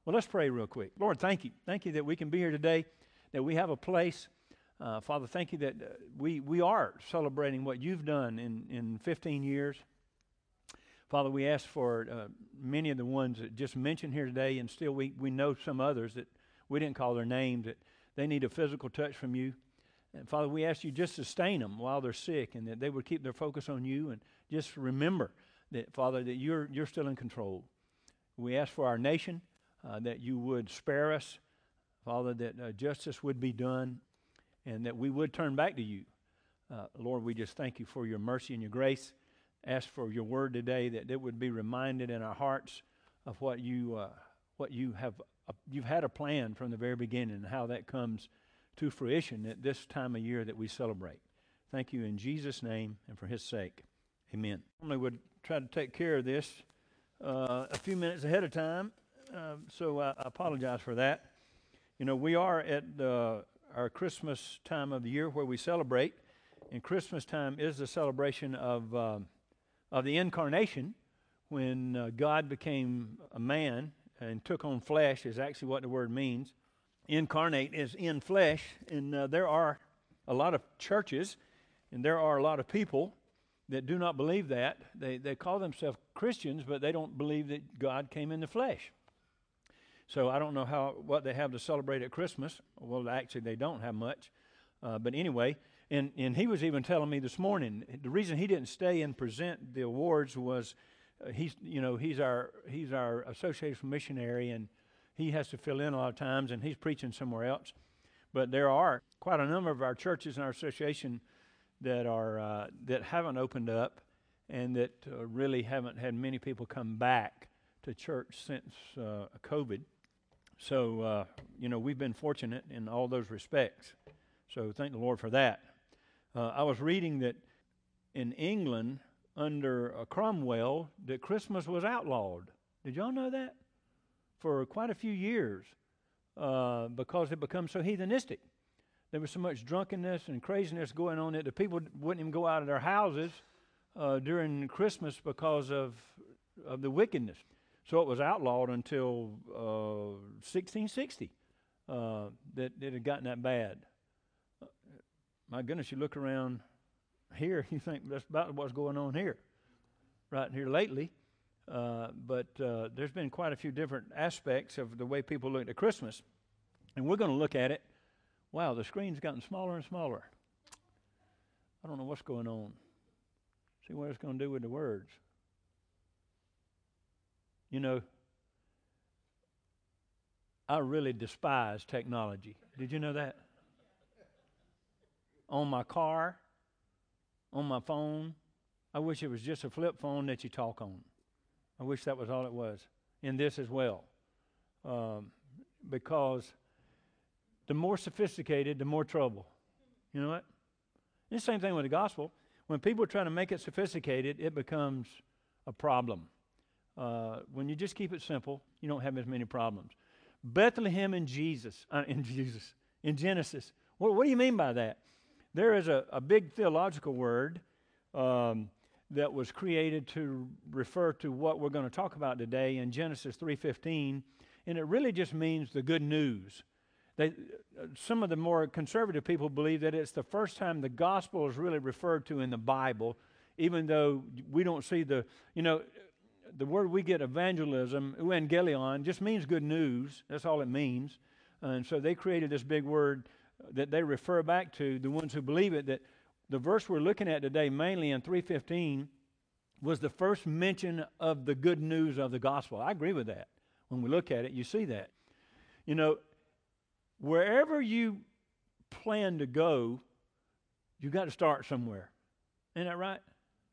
Well, let's pray real quick. Lord, thank you. Thank you that we can be here today, that we have a place. Father, thank you that we are celebrating what you've done in 15 years. Father, we ask for many of the ones that just mentioned here today, and still we know some others that we didn't call their names, that they need a physical touch from you. And Father, we ask you just sustain them while they're sick, and that they would keep their focus on you, and just remember that, Father, that you're still in control. We ask for our nation, that you would spare us, Father, that justice would be done, and that we would turn back to you. Lord, we just thank you for your mercy and your grace. Ask for your word today, that it would be reminded in our hearts of what you have. You've had a plan from the very beginning, and how that comes to fruition at this time of year that we celebrate. Thank you in Jesus' name and for his sake. Amen. I normally would try to take care of this a few minutes ahead of time, so I apologize for that. You know, we are at our Christmas time of the year where we celebrate, and Christmas time is the celebration of the incarnation, when God became a man and took on flesh, is actually what the word means. Incarnate is in flesh, and there are a lot of churches, and there are a lot of people that do not believe that. They call themselves Christians, but they don't believe that God came in the flesh. So I don't know what they have to celebrate at Christmas. Well, actually, they don't have much. But anyway, and he was even telling me this morning, the reason he didn't stay and present the awards was he's our association missionary, and he has to fill in a lot of times, and he's preaching somewhere else. But there are quite a number of our churches in our association that haven't opened up, and that really haven't had many people come back to church since COVID. So, we've been fortunate in all those respects. So thank the Lord for that. I was reading that in England, under Cromwell, that Christmas was outlawed. Did y'all know that? For quite a few years, because it become so heathenistic. There was so much drunkenness and craziness going on that the people wouldn't even go out of their houses during Christmas because of the wickedness. So it was outlawed until 1660 that it had gotten that bad. My goodness, you look around here, you think that's about what's going on here, right here lately. But there's been quite a few different aspects of the way people look at Christmas. And we're going to look at it. Wow, the screen's gotten smaller and smaller. I don't know what's going on. See what it's going to do with the words. You know, I really despise technology. Did you know that? On my car, on my phone, I wish it was just a flip phone that you talk on. I wish that was all it was. In this as well. Because the more sophisticated, the more trouble. You know what? It's the same thing with the gospel. When people try to make it sophisticated, it becomes a problem. When you just keep it simple, you don't have as many problems. Bethlehem in Genesis. What do you mean by that? There is a big theological word that was created to refer to what we're going to talk about today in Genesis 3:15, and it really just means the good news. Some of the more conservative people believe that it's the first time the gospel is really referred to in the Bible, even though we don't see the word we get, evangelism, evangelion, just means good news. That's all it means. And so they created this big word that they refer back to, the ones who believe it, that the verse we're looking at today, mainly in 3:15, was the first mention of the good news of the gospel. I agree with that. When we look at it, you see that. You know, wherever you plan to go, you got to start somewhere. Isn't that right?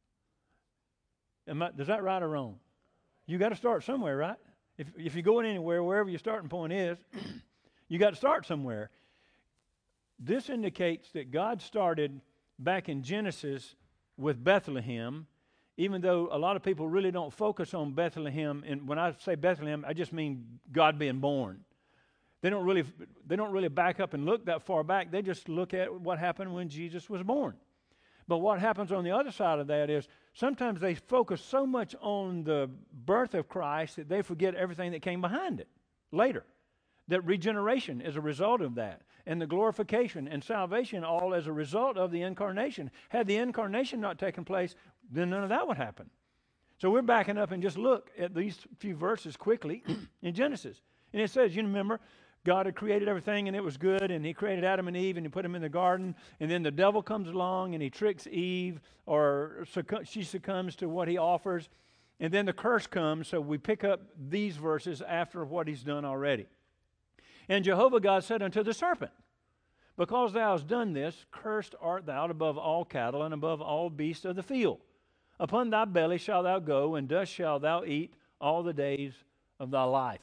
Is that right or wrong? You got to start somewhere, right? If you're going anywhere, wherever your starting point is, you got to start somewhere. This indicates that God started back in Genesis with Bethlehem, even though a lot of people really don't focus on Bethlehem. And when I say Bethlehem, I just mean God being born. They don't really back up and look that far back. They just look at what happened when Jesus was born. But what happens on the other side of that is sometimes they focus so much on the birth of Christ that they forget everything that came behind it. later. That regeneration is a result of that. And the glorification and salvation all as a result of the incarnation. Had the incarnation not taken place, then none of that would happen. So we're backing up and just look at these few verses quickly in Genesis. And it says, you remember, God had created everything and it was good, and he created Adam and Eve and he put them in the garden, and then the devil comes along and he tricks Eve, or she succumbs to what he offers, and then the curse comes. So we pick up these verses after what he's done already. And Jehovah God said unto the serpent, because thou hast done this, cursed art thou above all cattle and above all beasts of the field. Upon thy belly shalt thou go, and dust shalt thou eat all the days of thy life.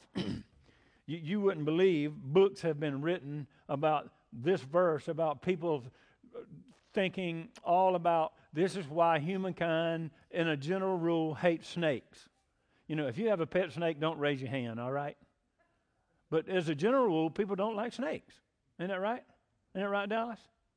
You wouldn't believe books have been written about this verse, about people thinking all about this is why humankind, in a general rule, hates snakes. You know, if you have a pet snake, don't raise your hand, all right? But as a general rule, people don't like snakes. Isn't that right? Isn't that right, Dallas?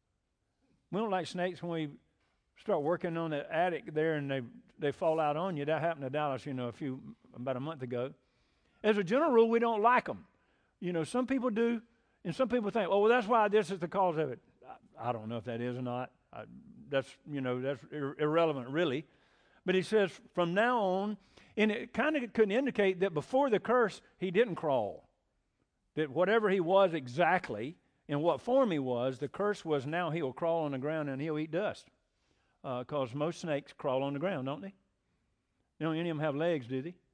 We don't like snakes when we start working on the attic there and they fall out on you. That happened to Dallas, you know, about a month ago. As a general rule, we don't like them. You know, some people do, and some people think, oh, well, that's why this is the cause of it. I don't know if that is or not. That's irrelevant, really. But he says, from now on, and it kind of could indicate that before the curse, he didn't crawl. That whatever he was exactly, in what form he was, the curse was now he will crawl on the ground and he'll eat dust. Because most snakes crawl on the ground, don't they? You know, any of them have legs, do they?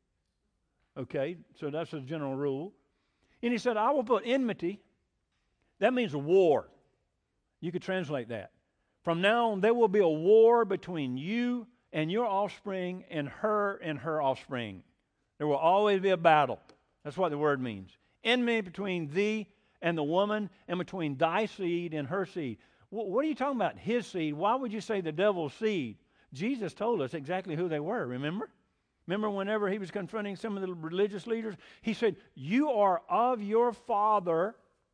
Okay, so that's a general rule. And he said, I will put enmity. That means a war. You could translate that. From now on, there will be a war between you and your offspring and her offspring. There will always be a battle. That's what the word means. Enmity between thee and the woman, and between thy seed and her seed. What are you talking about? His seed. Why would you say the devil's seed? Jesus told us exactly who they were, remember? Remember whenever he was confronting some of the religious leaders, he said, you are of your father,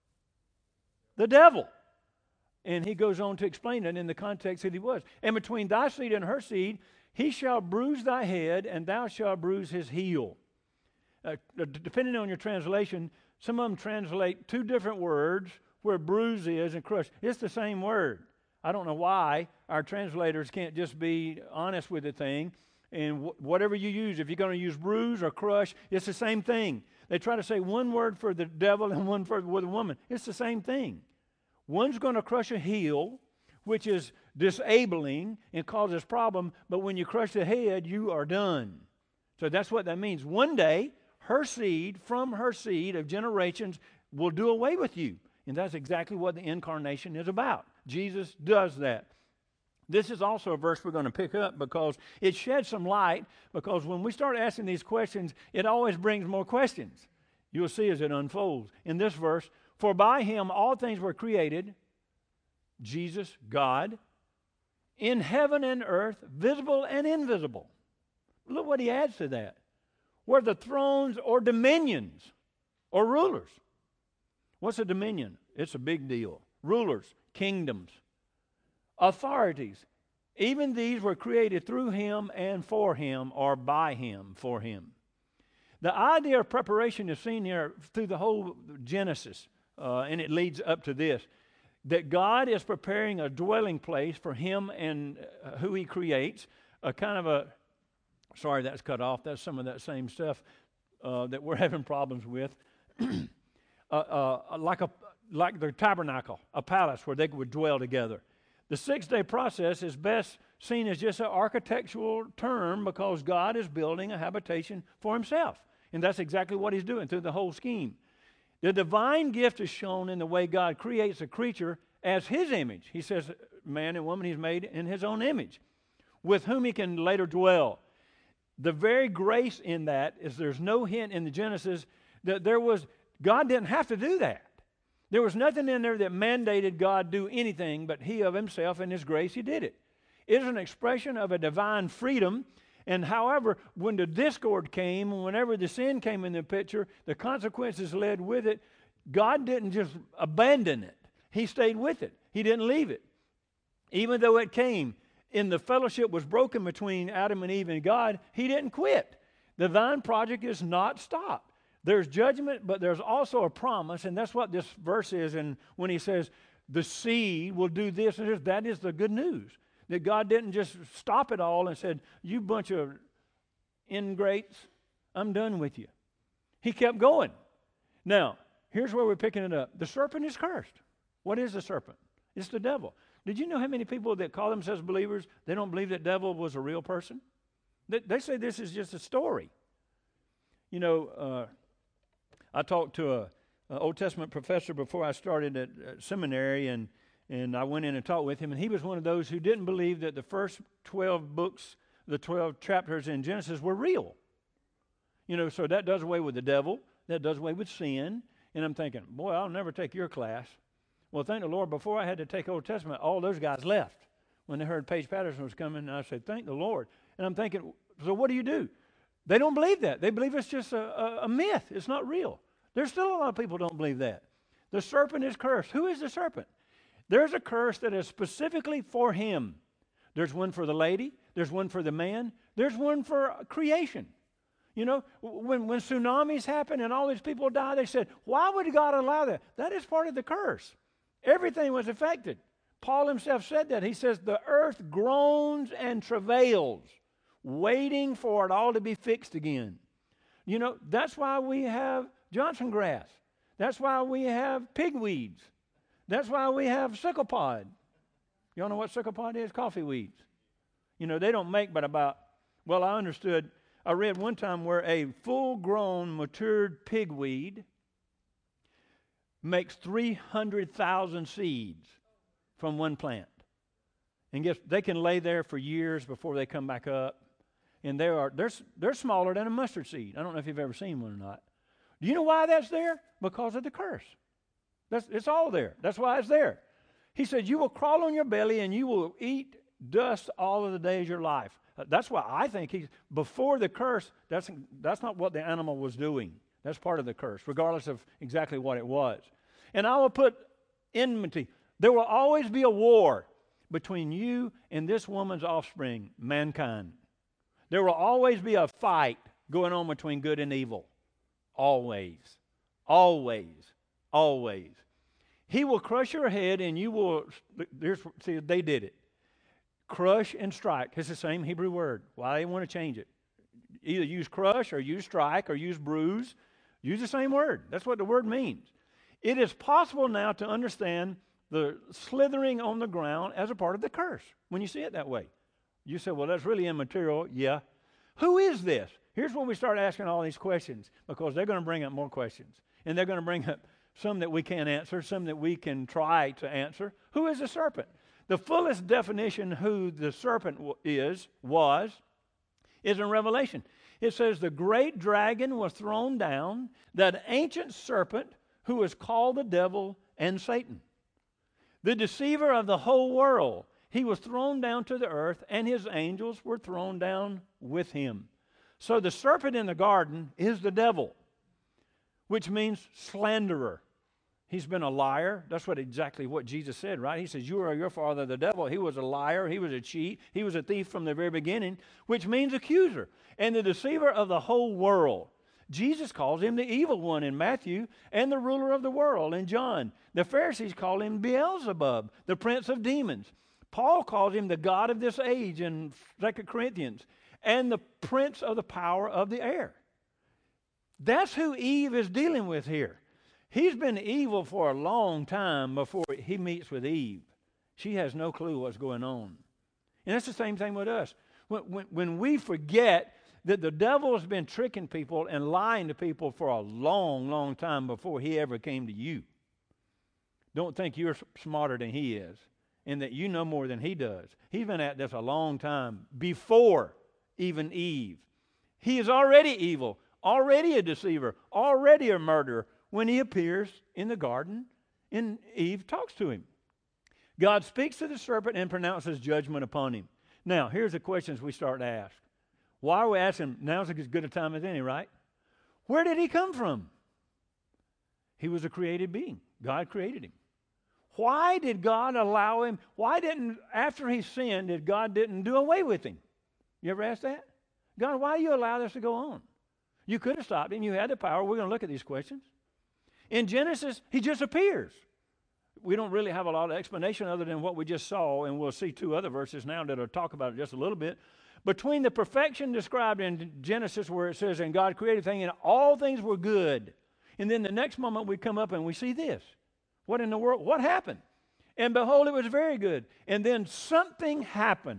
the devil. And he goes on to explain it in the context that he was. And between thy seed and her seed, he shall bruise thy head, and thou shalt bruise his heel. Depending on your translation, some of them translate two different words where bruise is and crush. It's the same word. I don't know why our translators can't just be honest with the thing. And whatever you use, if you're going to use bruise or crush, it's the same thing. They try to say one word for the devil and one for the woman. It's the same thing. One's going to crush a heel, which is disabling and causes problem, but when you crush the head, you are done. So that's what that means. One day, her seed, from her seed of generations, will do away with you. And that's exactly what the incarnation is about. Jesus does that. This is also a verse we're going to pick up because it sheds some light, because when we start asking these questions, it always brings more questions. You'll see as it unfolds. In this verse, for by him all things were created, Jesus, God, in heaven and earth, visible and invisible. Look what he adds to that. Whether thrones or dominions or rulers. What's a dominion? It's a big deal. Rulers, kingdoms, authorities. Even these were created through him and for him, or by him for him. The idea of preparation is seen here through the whole Genesis, and it leads up to this. That God is preparing a dwelling place for him and who he creates, a kind of a, sorry that's cut off, that's some of that same stuff that we're having problems with. Like the tabernacle, a palace where they would dwell together. The 6-day process is best seen as just an architectural term because God is building a habitation for himself. And that's exactly what he's doing through the whole scheme. The divine gift is shown in the way God creates a creature as his image. He says, man and woman he's made in his own image, with whom he can later dwell. The very grace in that is there's no hint in the Genesis that God didn't have to do that. There was nothing in there that mandated God do anything, but he of himself and his grace, he did it. It is an expression of a divine freedom. And however, when the discord came, whenever the sin came in the picture, the consequences led with it. God didn't just abandon it. He stayed with it. He didn't leave it. Even though it came and the fellowship was broken between Adam and Eve and God, he didn't quit. The divine project is not stopped. There's judgment, but there's also a promise, and that's what this verse is. And when he says, the seed will do this and this, that is the good news. That God didn't just stop it all and said, you bunch of ingrates, I'm done with you. He kept going. Now, here's where we're picking it up. The serpent is cursed. What is the serpent? It's the devil. Did you know how many people that call themselves believers, they don't believe that devil was a real person? They say this is just a story. You know, I talked to an Old Testament professor before I started at seminary, and I went in and talked with him, and he was one of those who didn't believe that the first 12 books, the 12 chapters in Genesis were real. You know, so that does away with the devil. That does away with sin. And I'm thinking, boy, I'll never take your class. Well, thank the Lord, before I had to take Old Testament, all those guys left when they heard Paige Patterson was coming, and I said, thank the Lord. And I'm thinking, so what do? They don't believe that. They believe it's just a myth. It's not real. There's still a lot of people who don't believe that. The serpent is cursed. Who is the serpent? There's a curse that is specifically for him. There's one for the lady. There's one for the man. There's one for creation. You know, when tsunamis happen and all these people die, they said, why would God allow that? That is part of the curse. Everything was affected. Paul himself said that. He says, the earth groans and travails, waiting for it all to be fixed again. You know, that's why we have Johnson grass. That's why we have pigweeds. That's why we have sickle pod. Y'all know what sickle pod is? Coffee weeds. You know, they don't make but about, well, I read one time where a full-grown, matured pigweed makes 300,000 seeds from one plant. And guess they can lay there for years before they come back up. And they're smaller than a mustard seed. I don't know if you've ever seen one or not. Do you know why that's there? Because of the curse. It's all there. That's why it's there. He said, you will crawl on your belly and you will eat dust all of the days of your life. That's why I think before the curse, that's not what the animal was doing. That's part of the curse, regardless of exactly what it was. And I will put enmity. There will always be a war between you and this woman's offspring, mankind. There will always be a fight going on between good and evil. Always. Always. Always. He will crush your head and you will, see, they did it. Crush and strike. It's the same Hebrew word. Why they want to change it? Either use crush or use strike or use bruise. Use the same word. That's what the word means. It is possible now to understand the slithering on the ground as a part of the curse when you see it that way. You say, well, that's really immaterial. Yeah. Who is this? Here's when we start asking all these questions, because they're going to bring up more questions. And they're going to bring up some that we can't answer, some that we can try to answer. Who is the serpent? The fullest definition who the serpent was in Revelation. It says the great dragon was thrown down, that ancient serpent who is called the devil and Satan. The deceiver of the whole world. He was thrown down to the earth, and his angels were thrown down with him. So the serpent in the garden is the devil, which means slanderer. He's been a liar. That's exactly what Jesus said, right? He says, you are your father, the devil. He was a liar. He was a cheat. He was a thief from the very beginning, which means accuser. And the deceiver of the whole world. Jesus calls him the evil one in Matthew, and the ruler of the world in John. The Pharisees call him Beelzebub, the prince of demons. Paul calls him the god of this age in 2 Corinthians, and the prince of the power of the air. That's who Eve is dealing with here. He's been evil for a long time before he meets with Eve. She has no clue what's going on. And that's the same thing with us. When we forget that the devil has been tricking people and lying to people for a long, long time before he ever came to you. Don't think you're smarter than he is and that you know more than he does. He's been at this a long time before even Eve. He is already evil, already a deceiver, already a murderer when he appears in the garden and Eve talks to him. God speaks to the serpent and pronounces judgment upon him. Now, here's the questions we start to ask. Why are we asking? Now's as good a time as any, right? Where did he come from? He was a created being. God created him. Why did God allow him? After he sinned, God didn't do away with him? You ever ask that? God, why do you allow this to go on? You could have stopped him. You had the power. We're going to look at these questions. In Genesis, he just appears. We don't really have a lot of explanation other than what we just saw, and we'll see two other verses now that will talk about it just a little bit. Between the perfection described in Genesis where it says, and God created things, and all things were good. And then the next moment we come up and we see this. What in the world? What happened? And behold, it was very good. And then something happened.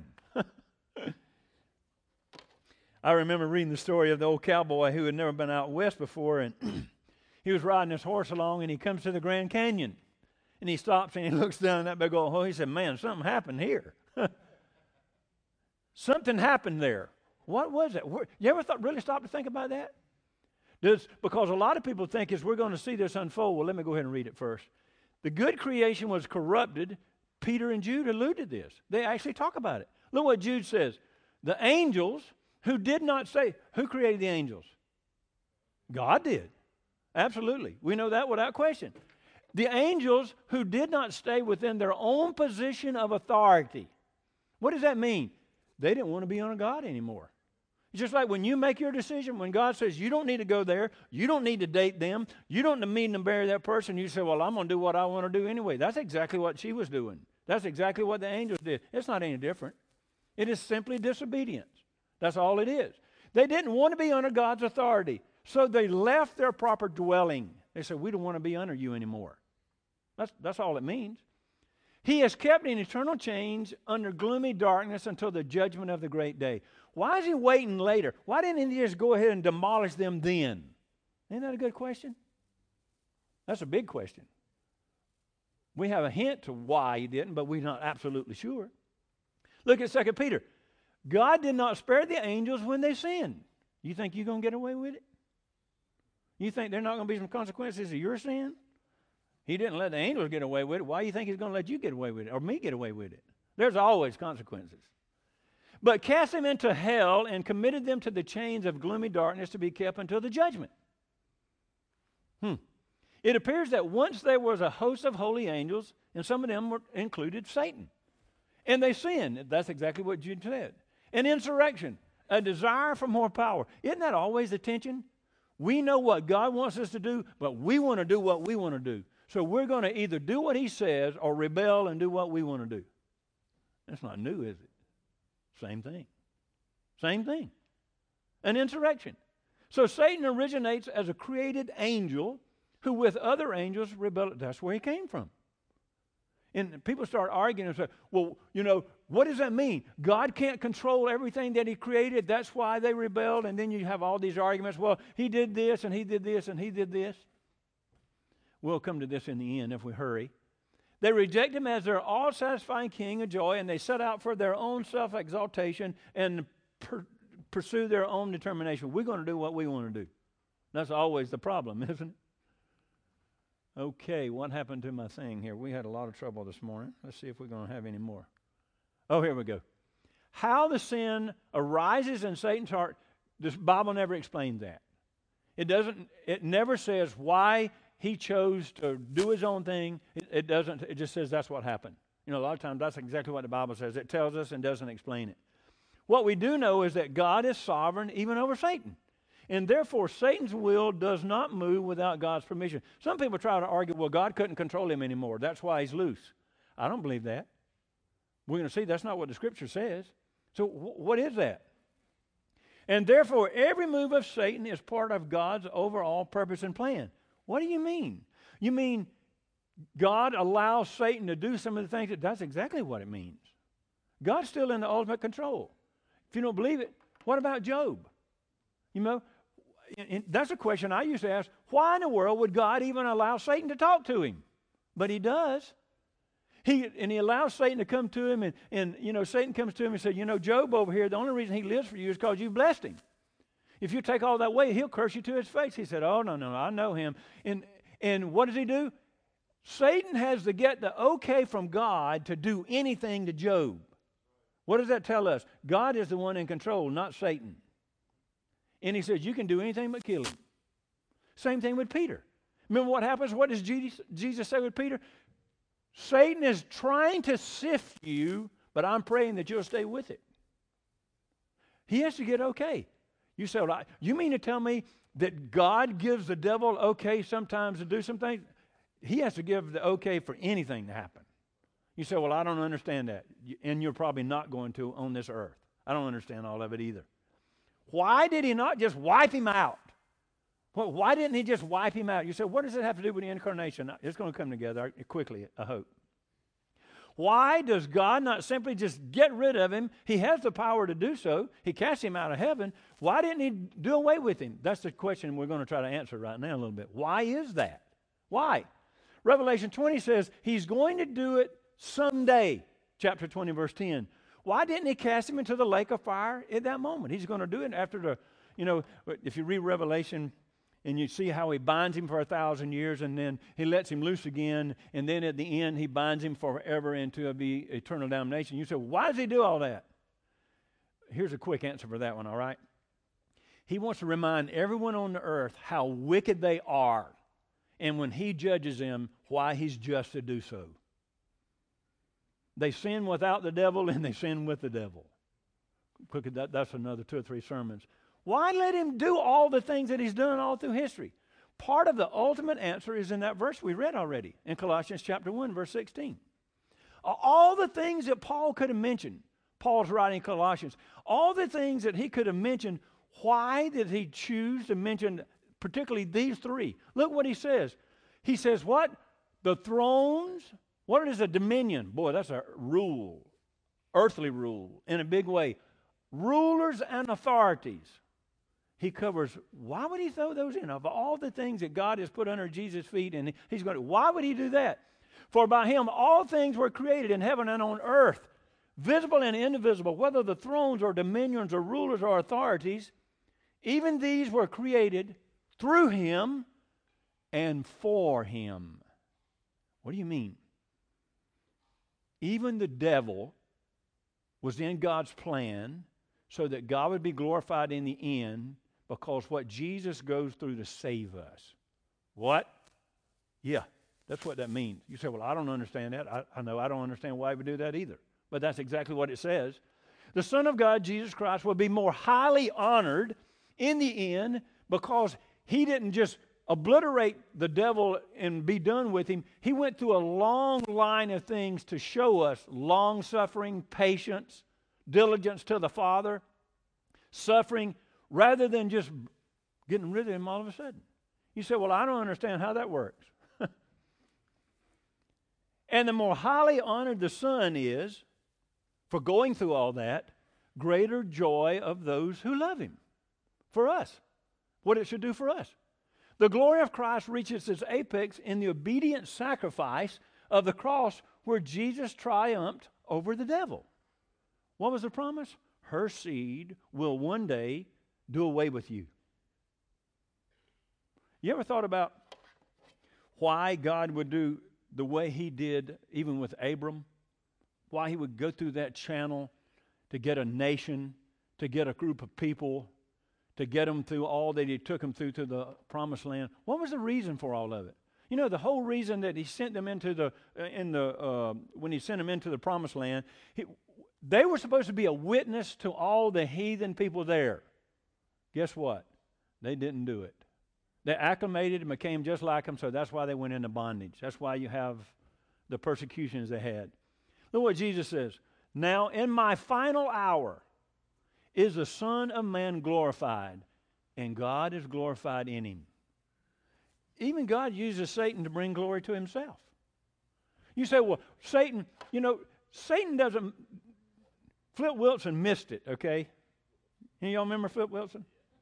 I remember reading the story of the old cowboy who had never been out west before, and he was riding his horse along, and he comes to the Grand Canyon. And he stops and he looks down that big old hole. He said, man, something happened here. Something happened there. What was it? You ever really stop to think about that? Because a lot of people think as we're going to see this unfold, well, let me go ahead and read it first. The good creation was corrupted. Peter and Jude alluded to this. They actually talk about it. Look what Jude says. The angels who did not say, who created the angels? God did. Absolutely. We know that without question. The angels who did not stay within their own position of authority. What does that mean? They didn't want to be under God anymore. It's just like when you make your decision, when God says you don't need to go there, you don't need to date them, you don't need to meet and bury that person, you say, well, I'm going to do what I want to do anyway. That's exactly what she was doing. That's exactly what the angels did. It's not any different. It is simply disobedience. That's all it is. They didn't want to be under God's authority, so they left their proper dwelling. They said, we don't want to be under you anymore. That's all it means. He has kept in eternal chains under gloomy darkness until the judgment of the great day. Why is he waiting later? Why didn't he just go ahead and demolish them then? Isn't that a good question? That's a big question. We have a hint to why he didn't, but we're not absolutely sure. Look at 2 Peter. God did not spare the angels when they sinned. You think you're going to get away with it? You think there are not going to be some consequences of your sin? He didn't let the angels get away with it. Why do you think he's going to let you get away with it or me get away with it? There's always consequences. But cast them into hell and committed them to the chains of gloomy darkness to be kept until the judgment. It appears that once there was a host of holy angels, and some of them included Satan. And they sinned. That's exactly what Jude said. An insurrection, a desire for more power. Isn't that always the tension? We know what God wants us to do, but we want to do what we want to do. So we're going to either do what he says or rebel and do what we want to do. That's not new, is it? Same thing. Same thing. An insurrection. So Satan originates as a created angel who with other angels rebelled. That's where he came from. And people start arguing and say, well, what does that mean? God can't control everything that he created. That's why they rebelled. And then you have all these arguments. Well, he did this and he did this and he did this. We'll come to this in the end if we hurry. They reject him as their all-satisfying king of joy, and they set out for their own self-exaltation and pursue their own determination. We're going to do what we want to do. That's always the problem, isn't it? Okay, what happened to my thing here? We had a lot of trouble this morning. Let's see if we're going to have any more. Oh, here we go. How the sin arises in Satan's heart, the Bible never explains that. It never says why he chose to do his own thing. It doesn't. It just says that's what happened. A lot of times that's exactly what the Bible says. It tells us and doesn't explain it. What we do know is that God is sovereign even over Satan. And therefore, Satan's will does not move without God's permission. Some people try to argue, well, God couldn't control him anymore. That's why he's loose. I don't believe that. We're going to see that's not what the Scripture says. So what is that? And therefore, every move of Satan is part of God's overall purpose and plan. What do you mean? You mean God allows Satan to do some of the things? That's exactly what it means. God's still in the ultimate control. If you don't believe it, what about Job? That's a question I used to ask. Why in the world would God even allow Satan to talk to him? But he does. He allows Satan to come to him, and Satan comes to him and says, Job over here, the only reason he lives for you is because you blessed him. If you take all that away, he'll curse you to his face. He said, oh, no, I know him. And what does he do? Satan has to get the okay from God to do anything to Job. What does that tell us? God is the one in control, not Satan. And he says, you can do anything but kill him. Same thing with Peter. Remember what happens? What does Jesus say with Peter? Satan is trying to sift you, but I'm praying that you'll stay with it. He has to get okay. You say, well, you mean to tell me that God gives the devil okay sometimes to do some things? He has to give the okay for anything to happen. You say, well, I don't understand that. And you're probably not going to on this earth. I don't understand all of it either. Why did he not just wipe him out? Well, why didn't he just wipe him out? You say, what does it have to do with the incarnation? It's going to come together quickly, I hope. Why does God not simply just get rid of him? He has the power to do so. He cast him out of heaven. Why didn't he do away with him? That's the question we're going to try to answer right now a little bit. Why is that? Why? Revelation 20 says he's going to do it someday. Chapter 20, verse 10. Why didn't he cast him into the lake of fire at that moment? He's going to do it after the, if you read Revelation and you see how he binds him for 1,000 years and then he lets him loose again, and then at the end he binds him forever into eternal damnation. You say, well, why does he do all that? Here's a quick answer for that one, all right? He wants to remind everyone on the earth how wicked they are, and when he judges them, why he's just to do so. They sin without the devil and they sin with the devil. That's another 2 or 3 sermons. Why let him do all the things that he's done all through history? Part of the ultimate answer is in that verse we read already in Colossians chapter 1, verse 16. All the things that Paul could have mentioned, Paul's writing Colossians, all the things that he could have mentioned, why did he choose to mention particularly these 3? Look what he says. He says what? The thrones. What is a dominion? Boy, that's a rule, earthly rule in a big way. Rulers and authorities. He covers, why would he throw those in? Of all the things that God has put under Jesus' feet, and he's going to, why would he do that? For by him all things were created in heaven and on earth, visible and invisible, whether the thrones or dominions or rulers or authorities, even these were created through him and for him. What do you mean? Even the devil was in God's plan so that God would be glorified in the end because what Jesus goes through to save us. What? Yeah, that's what that means. You say, well, I don't understand that. I know I don't understand why he would do that either. But that's exactly what it says. The Son of God, Jesus Christ, will be more highly honored in the end because he didn't just obliterate the devil and be done with him. He went through a long line of things to show us long-suffering, patience, diligence to the Father, suffering, rather than just getting rid of him all of a sudden. You say, well, I don't understand how that works. And the more highly honored the Son is for going through all that, greater joy of those who love him. For us. What it should do for us. The glory of Christ reaches its apex in the obedient sacrifice of the cross where Jesus triumphed over the devil. What was the promise? Her seed will one day do away with you. You ever thought about why God would do the way he did even with Abram? Why he would go through that channel to get a nation, to get a group of people, to get them through all that he took them through to the promised land? What was the reason for all of it? You know, the whole reason that he sent them into when he sent them into the promised land, they were supposed to be a witness to all the heathen people there. Guess what? They didn't do it. They acclimated and became just like them, so that's why they went into bondage. That's why you have the persecutions they had. Look what Jesus says. Now, in my final hour is the Son of Man glorified, and God is glorified in him. Even God uses Satan to bring glory to himself. You say, well, Satan doesn't... Flip Wilson missed it, okay? Any of y'all remember Flip Wilson?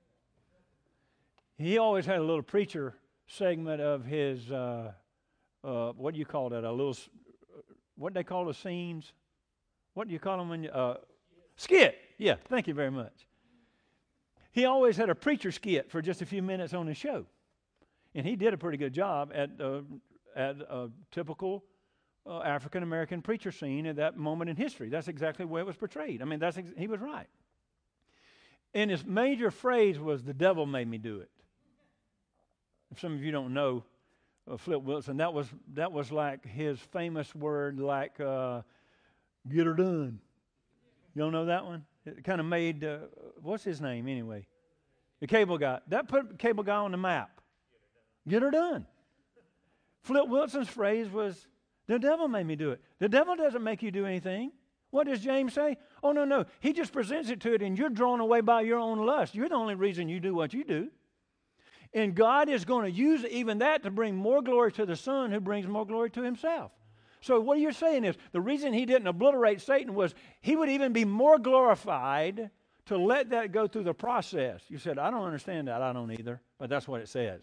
He always had a little preacher segment of his, what do you call that? What do they call the scenes? What do you call them when you, skit. Yeah, thank you very much. He always had a preacher skit for just a few minutes on his show. And he did a pretty good job at a typical African-American preacher scene at that moment in history. That's exactly the way it was portrayed. I mean, he was right. And his major phrase was, the devil made me do it. If some of you don't know Flip Wilson, that was like his famous word, like, get her done. You don't know that one? It kind of made, what's his name anyway? The cable guy. That put the cable guy on the map. Get her done. Flip Wilson's phrase was, the devil made me do it. The devil doesn't make you do anything. What does James say? Oh, no. He just presents it to it, and you're drawn away by your own lust. You're the only reason you do what you do. And God is going to use even that to bring more glory to the Son, who brings more glory to himself. So what you're saying is, the reason he didn't obliterate Satan was he would even be more glorified to let that go through the process. You said, I don't understand that. I don't either. But that's what it says.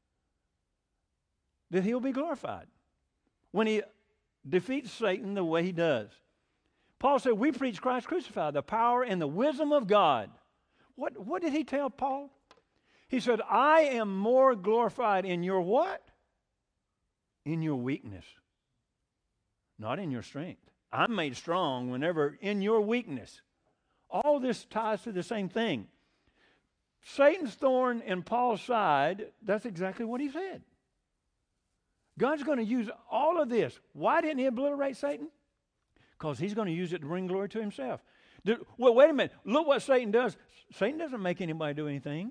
That he'll be glorified when he defeats Satan the way he does. Paul said, we preach Christ crucified, the power and the wisdom of God. What did he tell Paul? He said, I am more glorified in your what? In your weakness. Not in your strength. I'm made strong whenever in your weakness. All this ties to the same thing. Satan's thorn in Paul's side, that's exactly what he said. God's going to use all of this. Why didn't he obliterate Satan? Because he's going to use it to bring glory to himself. Well, wait a minute. Look what Satan does. Satan doesn't make anybody do anything.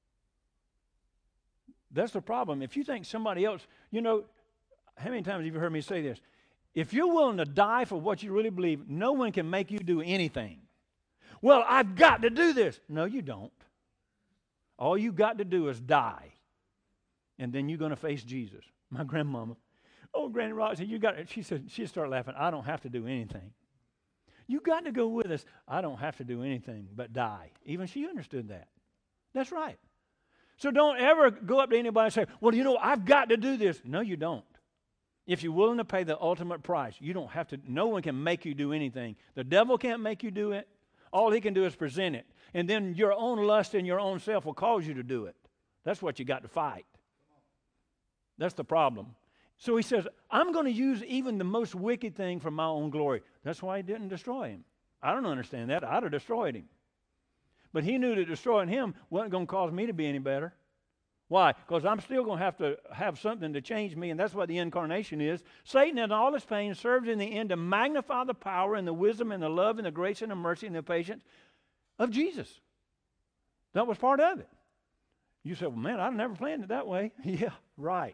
That's the problem. If you think somebody else, how many times have you heard me say this? If you're willing to die for what you really believe, no one can make you do anything. Well, I've got to do this. No, you don't. All you got to do is die. And then you're going to face Jesus. My grandmama, Granny Rock said, she said, she'd start laughing. I don't have to do anything. You got to go with us. I don't have to do anything but die. Even she understood that. That's right. So don't ever go up to anybody and say, well, I've got to do this. No, you don't. If you're willing to pay the ultimate price, you don't have to. No one can make you do anything. The devil can't make you do it. All he can do is present it. And then your own lust and your own self will cause you to do it. That's what you got to fight. That's the problem. So he says, I'm going to use even the most wicked thing for my own glory. That's why he didn't destroy him. I don't understand that. I'd have destroyed him. But he knew that destroying him wasn't going to cause me to be any better. Why? Because I'm still going to have something to change me, and that's what the incarnation is. Satan, in all his pain, serves in the end to magnify the power and the wisdom and the love and the grace and the mercy and the patience of Jesus. That was part of it. You said, well, man, I never planned it that way. Yeah, right.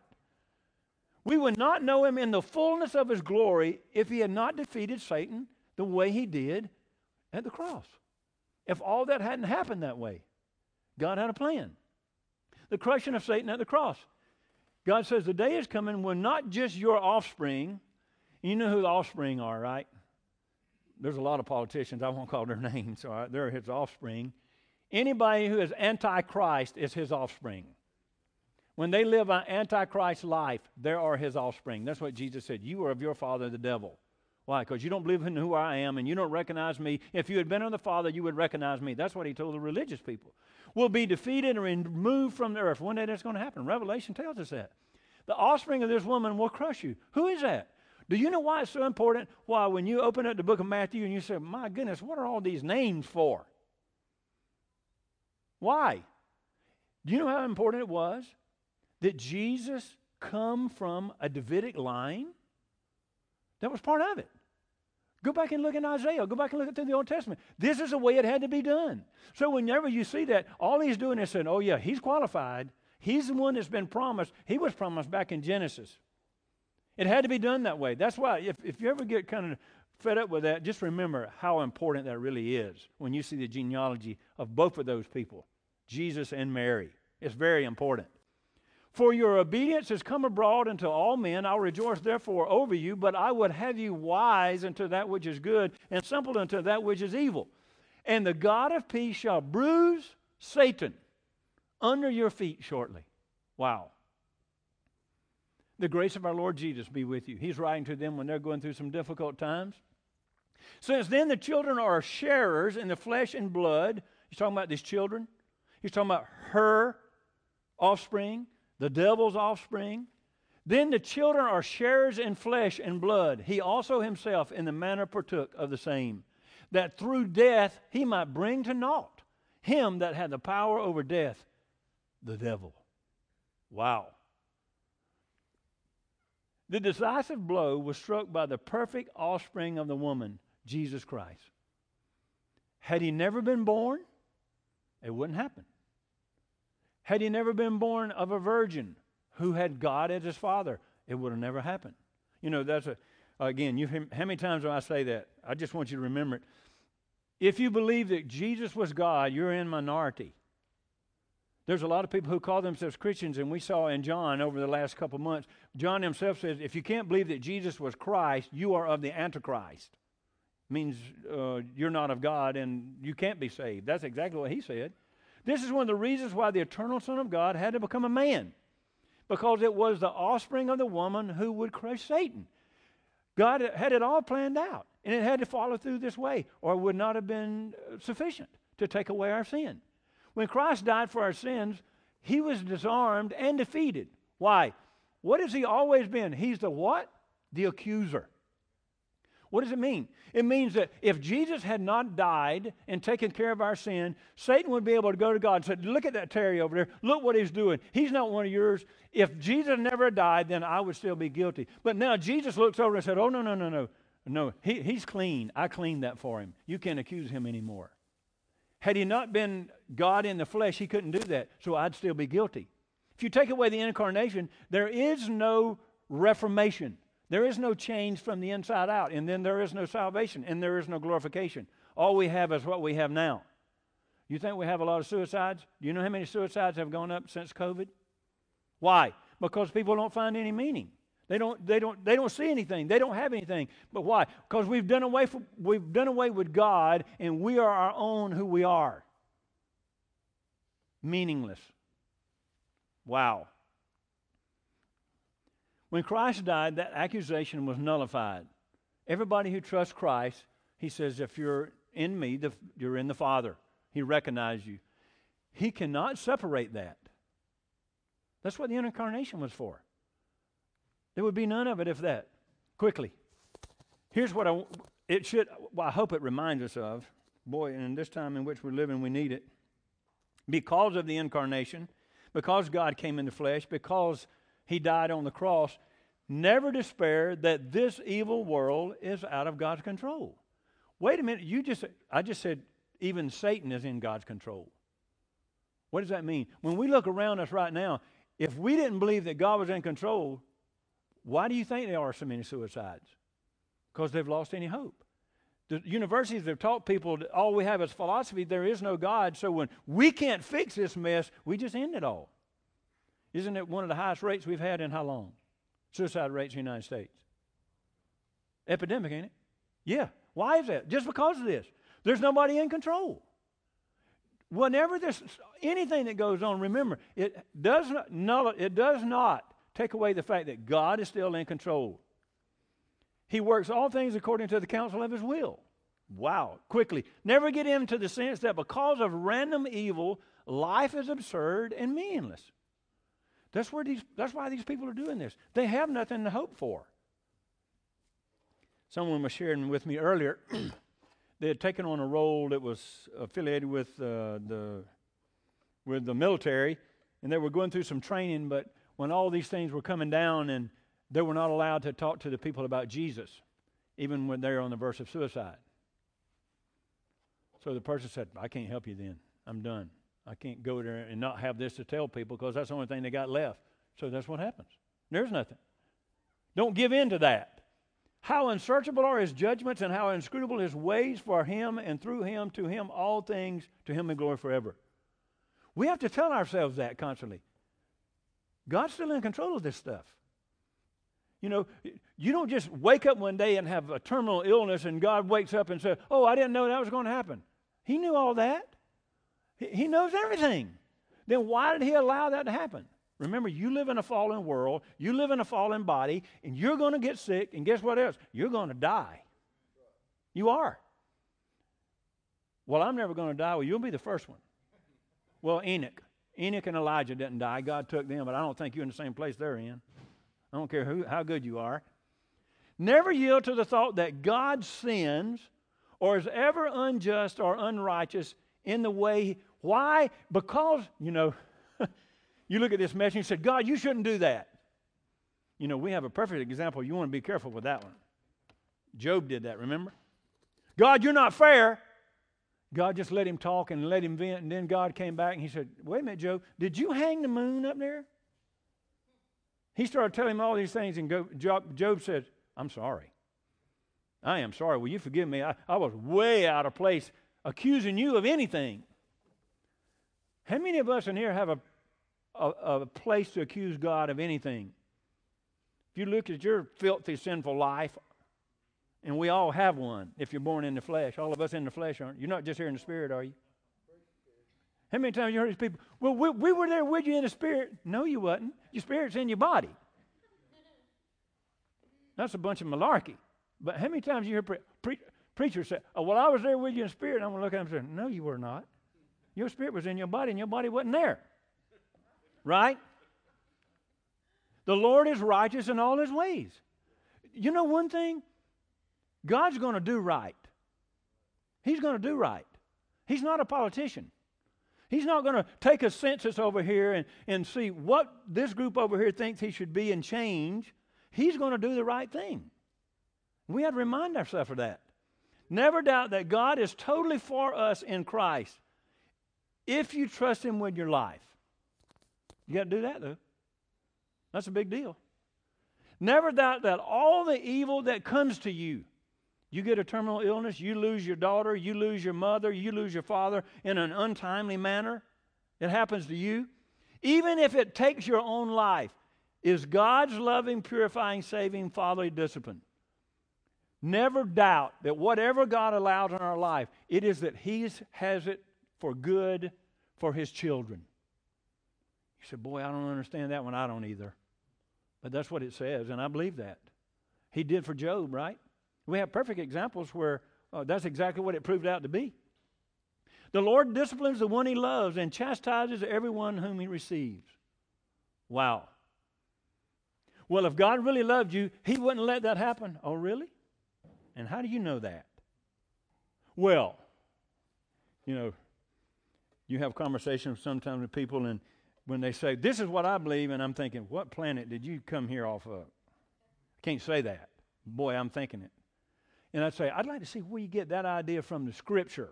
We would not know him in the fullness of his glory if he had not defeated Satan the way he did at the cross. If all that hadn't happened that way, God had a plan. The crushing of Satan at the cross. God says the day is coming when not just your offspring, you know who the offspring are, right? There's a lot of politicians, I won't call their names, all right? They're his offspring. Anybody who is anti-Christ is his offspring. When they live an anti-Christ life, they are his offspring. That's what Jesus said. You are of your father, the devil. Why? Because you don't believe in who I am and you don't recognize me. If you had been of the Father, you would recognize me. That's what he told the religious people. Will be defeated and removed from the earth. One day that's going to happen. Revelation tells us that. The offspring of this woman will crush you. Who is that? Do you know why it's so important? Why, when you open up the book of Matthew and you say, my goodness, what are all these names for? Why? Do you know how important it was that Jesus come from a Davidic line? That was part of it. Go back and look in Isaiah. Go back and look at the Old Testament. This is the way it had to be done. So whenever you see that, all he's doing is saying, oh yeah, he's qualified. He's the one that's been promised. He was promised back in Genesis. It had to be done that way. That's why if you ever get kind of fed up with that, just remember how important that really is when you see the genealogy of both of those people, Jesus and Mary. It's very important. For your obedience has come abroad unto all men. I'll rejoice therefore over you, but I would have you wise unto that which is good, and simple unto that which is evil. And the God of peace shall bruise Satan under your feet shortly. Wow. The grace of our Lord Jesus be with you. He's writing to them when they're going through some difficult times. Since then the children are sharers in the flesh and blood. He's talking about these children. He's talking about her offspring. The devil's offspring. Then the children are sharers in flesh and blood. He also himself in the manner partook of the same, that through death he might bring to naught him that had the power over death, the devil. Wow. The decisive blow was struck by the perfect offspring of the woman, Jesus Christ. Had he never been born, it wouldn't happen. Had he never been born of a virgin who had God as his father, it would have never happened. You know, again, how many times do I say that? I just want you to remember it. If you believe that Jesus was God, you're in minority. There's a lot of people who call themselves Christians, and we saw in John over the last couple months, John himself says, if you can't believe that Jesus was Christ, you are of the Antichrist. Means you're not of God and you can't be saved. That's exactly what he said. This is one of the reasons why the eternal Son of God had to become a man, because it was the offspring of the woman who would crush Satan. God had it all planned out, and it had to follow through this way, or it would not have been sufficient to take away our sin. When Christ died for our sins, he was disarmed and defeated. Why? What has he always been? He's the what? The accuser. What does it mean? It means that if Jesus had not died and taken care of our sin, Satan would be able to go to God and say, look at that Terry over there. Look what he's doing. He's not one of yours. If Jesus never died, then I would still be guilty. But now Jesus looks over and said, oh, no. No, he's clean. I cleaned that for him. You can't accuse him anymore. Had he not been God in the flesh, he couldn't do that. So I'd still be guilty. If you take away the incarnation, there is no reformation. There is no change from the inside out, and then there is no salvation, and there is no glorification. All we have is what we have now. You think we have a lot of suicides? Do you know how many suicides have gone up since COVID? Why? Because people don't find any meaning. They don't see anything. They don't have anything. But why? Because we've done away with God, and we are our own who we are. Meaningless. Wow. When Christ died, that accusation was nullified. Everybody who trusts Christ, he says, if you're in me, you're in the Father. He recognized you. He cannot separate that. That's what the incarnation was for. There would be none of it if that. Quickly. Here's what I hope it reminds us of. Boy, in this time in which we're living, we need it. Because of the incarnation, because God came in the flesh, because he died on the cross, never despair that this evil world is out of God's control. Wait a minute, I just said even Satan is in God's control. What does that mean? When we look around us right now, if we didn't believe that God was in control, why do you think there are so many suicides? Because they've lost any hope. The universities have taught people that all we have is philosophy, there is no God, so when we can't fix this mess, we just end it all. Isn't it one of the highest rates we've had in how long? Suicide rates in the United States. Epidemic, ain't it? Yeah. Why is that? Just because of this. There's nobody in control. Whenever there's anything that goes on, remember, it does not take away the fact that God is still in control. He works all things according to the counsel of his will. Wow. Quickly. Never get into the sense that because of random evil, life is absurd and meaningless. That's why these people are doing this. They have nothing to hope for. Someone was sharing with me earlier. They had taken on a role that was affiliated with the military, and they were going through some training, but when all these things were coming down and they were not allowed to talk to the people about Jesus, even when they're on the verge of suicide. So the person said, I can't help you then. I'm done. I can't go there and not have this to tell people because that's the only thing they got left. So that's what happens. There's nothing. Don't give in to that. How unsearchable are his judgments and how inscrutable his ways for him and through him, to him all things, to him in glory forever. We have to tell ourselves that constantly. God's still in control of this stuff. You know, you don't just wake up one day and have a terminal illness and God wakes up and says, oh, I didn't know that was going to happen. He knew all that. He knows everything. Then why did he allow that to happen? Remember, you live in a fallen world, you live in a fallen body, and you're going to get sick, and guess what else? You're going to die. You are. Well, I'm never going to die. Well, you'll be the first one. Well, Enoch and Elijah didn't die. God took them, but I don't think you're in the same place they're in. I don't care how good you are. Never yield to the thought that God sins or is ever unjust or unrighteous in the way. Why? Because, you look at this message and you said, God, you shouldn't do that. We have a perfect example. You want to be careful with that one. Job did that, remember? God, you're not fair. God just let him talk and let him vent, and then God came back and he said, wait a minute, Job, did you hang the moon up there? He started telling him all these things, and Job said, I'm sorry. I am sorry. Will you forgive me? I was way out of place accusing you of anything. How many of us in here have a place to accuse God of anything? If you look at your filthy, sinful life, and we all have one if you're born in the flesh. All of us in the flesh aren't. You're not just here in the spirit, are you? How many times you heard these people, well, we were there with you in the spirit. No, you wasn't. Your spirit's in your body. That's a bunch of malarkey. But how many times you hear preachers say, oh, well, I was there with you in the spirit. And I'm going to look at them and say, no, you were not. Your spirit was in your body, and your body wasn't there. Right? The Lord is righteous in all his ways. You know one thing? God's going to do right. He's going to do right. He's not a politician. He's not going to take a census over here and see what this group over here thinks he should be and change. He's going to do the right thing. We have to remind ourselves of that. Never doubt that God is totally for us in Christ if you trust him with your life. You got to do that, though. That's a big deal. Never doubt that all the evil that comes to you, you get a terminal illness, you lose your daughter, you lose your mother, you lose your father in an untimely manner. It happens to you. Even if it takes your own life, is God's loving, purifying, saving, fatherly discipline. Never doubt that whatever God allows in our life, it is that he has it for good for his children. You said, boy, I don't understand that one. I don't either. But that's what it says, and I believe that. He did for Job, right? We have perfect examples where that's exactly what it proved out to be. The Lord disciplines the one he loves and chastises everyone whom he receives. Wow. Well, if God really loved you, he wouldn't let that happen. Oh, really? And how do you know that? Well, you know, you have conversations sometimes with people, and when they say, this is what I believe, and I'm thinking, what planet did you come here off of? I can't say that. Boy, I'm thinking it. And I'd say, I'd like to see where you get that idea from the Scripture.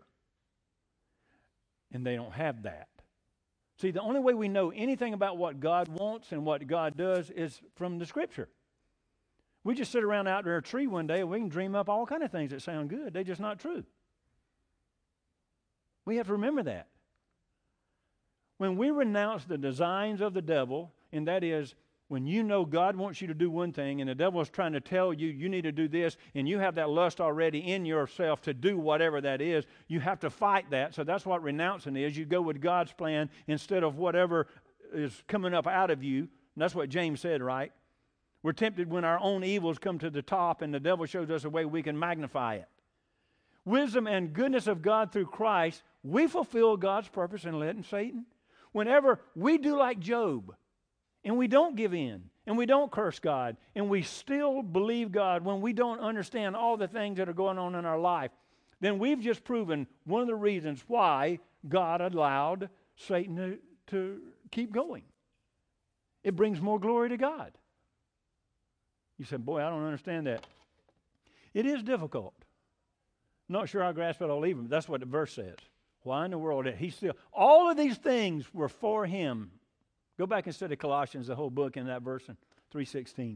And they don't have that. See, the only way we know anything about what God wants and what God does is from the Scripture. We just sit around out under a tree one day and we can dream up all kind of things that sound good. They're just not true. We have to remember that. When we renounce the designs of the devil, and that is when you know God wants you to do one thing and the devil is trying to tell you you need to do this, and you have that lust already in yourself to do whatever that is, you have to fight that. So that's what renouncing is. You go with God's plan instead of whatever is coming up out of you. And that's what James said, right? We're tempted when our own evils come to the top and the devil shows us a way we can magnify it. Wisdom and goodness of God through Christ, we fulfill God's purpose in letting Satan. Whenever we do like Job, and we don't give in, and we don't curse God, and we still believe God when we don't understand all the things that are going on in our life, then we've just proven one of the reasons why God allowed Satan to keep going. It brings more glory to God. You said, boy, I don't understand that. It is difficult. Not sure I grasp it all even, but that's what the verse says. Why in the world did he still? All of these things were for him. Go back and study Colossians, the whole book in that verse in 3:16.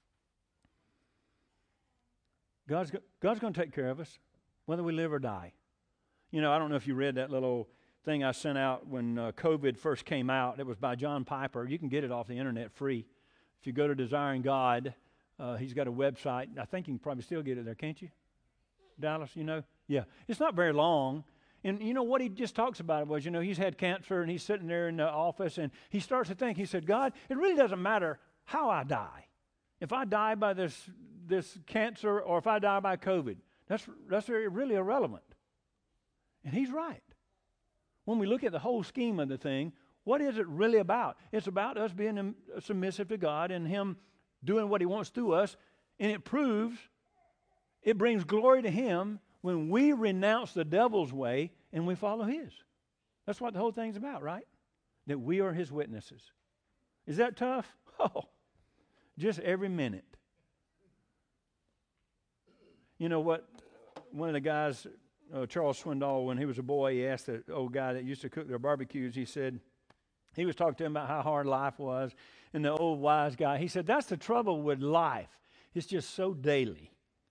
God's going to take care of us, whether we live or die. You know, I don't know if you read that little thing I sent out when COVID first came out. It was by John Piper. You can get it off the internet free. If you go to Desiring God, he's got a website. I think you can probably still get it there, can't you? Dallas, you know? Yeah. It's not very long. And you know what he just talks about it was, you know, he's had cancer and he's sitting there in the office and he starts to think, he said, God, it really doesn't matter how I die. If I die by this cancer or if I die by COVID, that's really irrelevant. And he's right. When we look at the whole scheme of the thing, what is it really about? It's about us being submissive to God and him doing what he wants to us. And it brings glory to him when we renounce the devil's way and we follow his. That's what the whole thing's about, right? That we are his witnesses. Is that tough? Oh, just every minute. You know what? One of the guys Charles Swindoll, when he was a boy, he asked the old guy that used to cook their barbecues, he said, he was talking to him about how hard life was, and the old wise guy, he said, that's the trouble with life. It's just so daily.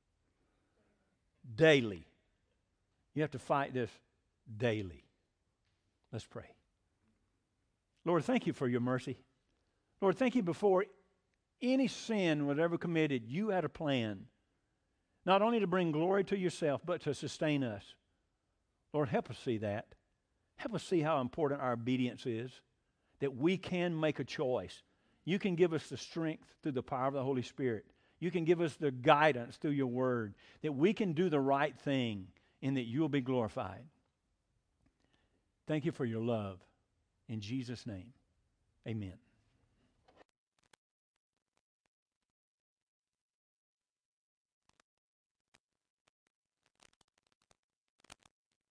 Daily. You have to fight this daily. Let's pray. Lord, thank you for your mercy. Lord, thank you before any sin was ever committed, you had a plan. Not only to bring glory to yourself, but to sustain us. Lord, help us see that. Help us see how important our obedience is, that we can make a choice. You can give us the strength through the power of the Holy Spirit. You can give us the guidance through your word, that we can do the right thing and that you'll be glorified. Thank you for your love. In Jesus' name, amen.